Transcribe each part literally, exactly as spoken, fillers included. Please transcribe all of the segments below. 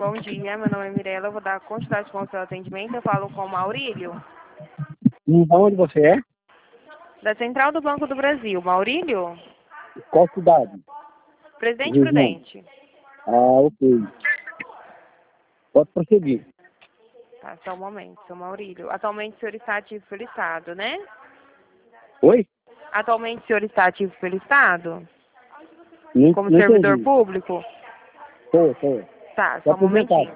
Bom dia, meu nome é Mirella, eu vou dar continuidade com o seu atendimento. Eu falo com o Maurílio, De onde você é? da Central do Banco do Brasil. Maurílio? Qual cidade? Presidente Região. Prudente. Ah, ok. Pode prosseguir. Tá, só um momento, seu Maurílio. Atualmente o senhor está ativo pelo Estado, né? Oi? Atualmente o senhor está ativo pelo Estado? Não, Como não servidor entendi. público? Tô, tô. Tá, Tô só um momentinho. aposentado.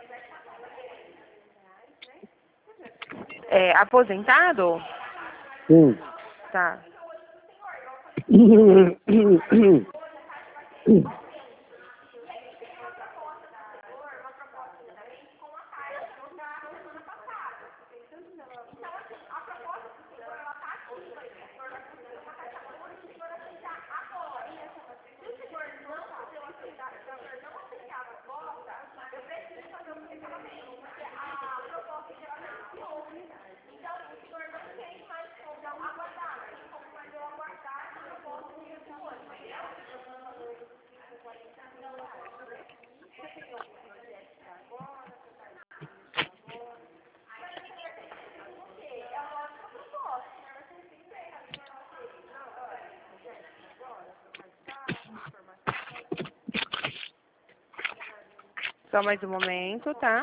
É, aposentado? Sim. Tá. Só mais um momento, tá?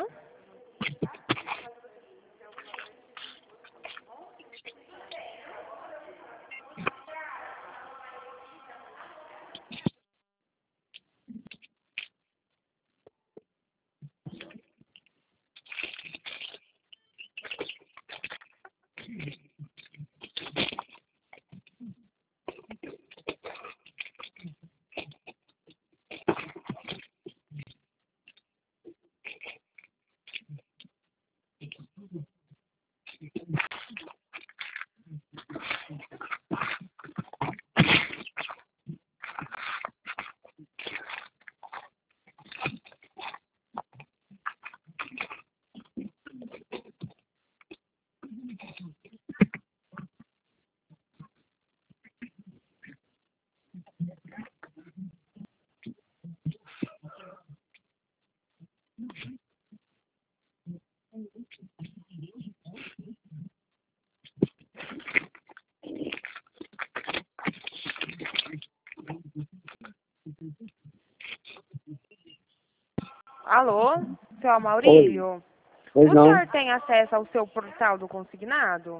Alô, seu Oi. Maurílio? Pois O não. senhor tem acesso ao seu portal do consignado?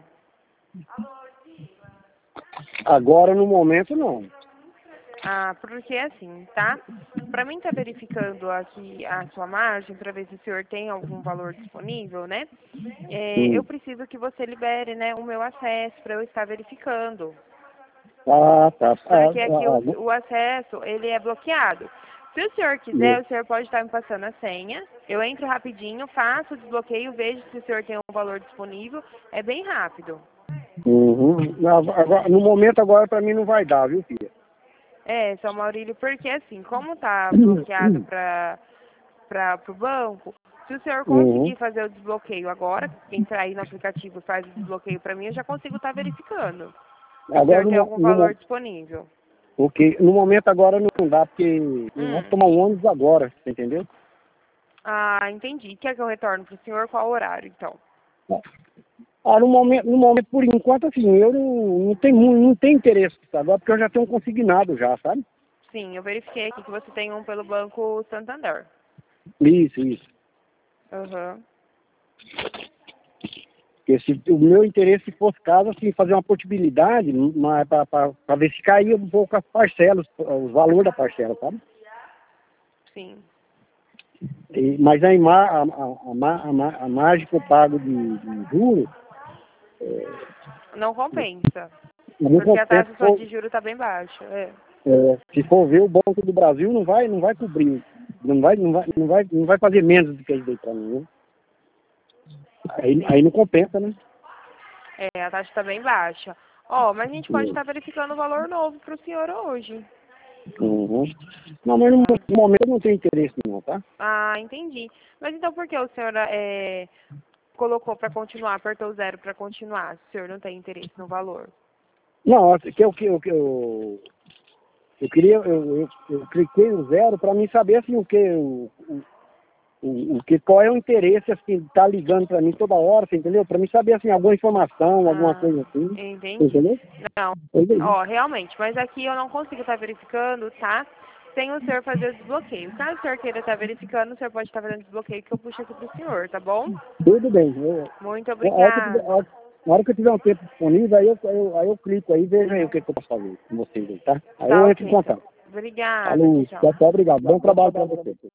Agora, no momento, não. Ah, porque assim, tá? Para mim estar verificando aqui a sua margem, para ver se o senhor tem algum valor disponível, né? É, eu Hum. preciso que você libere, né, o meu acesso para eu estar verificando. Ah, tá. Ah, Porque aqui o, ah, ah, o acesso, ele é bloqueado. Se o senhor quiser, o senhor pode estar me passando a senha. Eu entro rapidinho, faço o desbloqueio, vejo se o senhor tem um valor disponível. É bem rápido. uhum. Agora, no momento, agora, pra mim, não vai dar, viu, filha? É, seu Maurílio, porque assim, como tá bloqueado para para o banco, se o senhor Uhum. conseguir fazer o desbloqueio agora, entrar aí no aplicativo e faz o desbloqueio para mim, eu já consigo estar verificando se o Agora, senhor no, tem mo- algum no, valor mo- disponível. ok. No momento, agora, não dá, porque eu vou Hum. tomar um ônibus agora, você entendeu? Ah, entendi. Quer que eu retorne para o senhor? Qual horário, então? Ah, no momento, no momento, por enquanto, assim, eu não, não tenho, mu- não tenho interesse agora, porque eu já tenho um consignado já, sabe? Sim, eu verifiquei aqui que você tem um pelo Banco Santander. Isso, isso. Aham. Porque se o meu interesse fosse caso, assim, fazer uma portabilidade, para ver se caía um pouco as parcelas, os valores da parcela, sabe? Sim. E, mas a, ima- a, a, a, ma- a, ma- a margem que eu pago de, de juros, Não compensa. não Porque a compensa. taxa Se só for, de juros está bem baixa. É. é, se for ver o Banco do Brasil, não vai, não vai cobrir, não vai, não vai, não vai, não vai fazer menos do que isso daí para mim, né? Aí, Sim. aí não compensa, né? É, a taxa está bem baixa. Ó, mas a gente pode estar verificando o valor novo para o senhor hoje. Uhum. Não, mas no Tá? no momento eu não tenho interesse não, tá? Ah, entendi. Mas então por que o senhor é, colocou para continuar, apertou zero para continuar, se o senhor não tem interesse no valor? Não, que eu, que eu, que eu, eu queria, eu, eu, eu cliquei no zero para mim saber assim o que, o, o, o, o que, qual é o interesse, assim, tá ligando para mim toda hora, você entendeu? Para mim saber, assim, alguma informação, alguma Ah, coisa assim. entendi. Entendeu? Não, Entendi. ó, realmente, mas aqui eu não consigo estar verificando, tá? Sem o senhor fazer o desbloqueio. Caso o senhor queira estar verificando, o senhor pode estar fazendo desbloqueio que eu puxo aqui pro senhor, tá bom? Tudo bem. Eu, Muito a hora que eu tiver, a obrigada. hora, na hora que eu tiver um tempo disponível, aí eu, eu, aí eu clico aí e vejo aí o que, que eu posso fazer com vocês aí, tá? Aí Tá eu entro em ok, então. contato. Obrigada, tchau, Falou, tchau. tchau, tchau, obrigado. Bom trabalho para você.